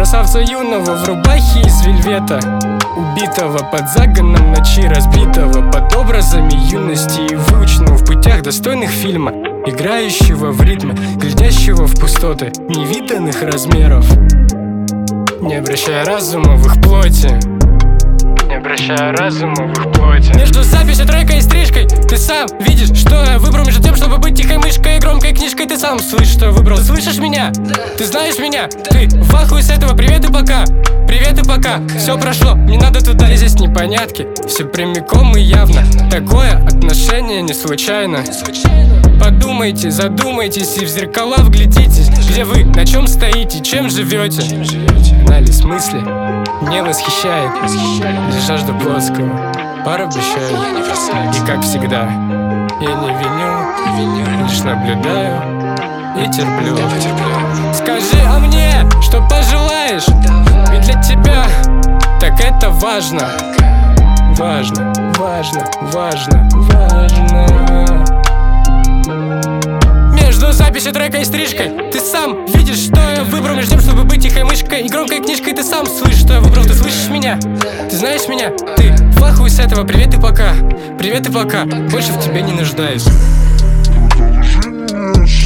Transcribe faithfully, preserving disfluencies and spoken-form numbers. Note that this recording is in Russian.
красавца юного в рубахе из вельвета, убитого под загоном ночи, разбитого под образами юности и выученного в путях достойных фильма, играющего в ритме, глядящего в пустоты невиданных размеров, не обращая разума в их плоти, не обращая разума в их плоти. Между записью трека и стрижкой ты сам видишь, что я выбрал между тем, чтобы быть тихой мышкой и громкой книжкой. Ты сам слышишь, что я выбрал. Ты слышишь меня? Ты знаешь меня? Ты в ахуе с этого. Привет и пока. Привет и пока. Все прошло, не надо туда. И здесь непонятки, все прямиком и явно. Такое отношение не случайно. Подумайте, задумайтесь и в зеркала вглядитесь. Где вы, на чем стоите, чем живете? Анализ мысли не восхищает, лишь жажда плоского порабощает. И как всегда, я не виню, лишь наблюдаю и терплю. Скажи о мне, что пожелаешь, ведь для тебя так это важно. Важно, важно, важно, важно. Между записью трека и стрижкой ты сам видишь, что я выбрал между тем, чтобы быть тихой мышкой и громкой книжкой. Ты сам слышишь, что я выбрал. Ты слышишь меня? Ты знаешь меня? Ты в ахуе с этого. Привет и пока. Привет и пока. Больше в тебе не нуждаюсь.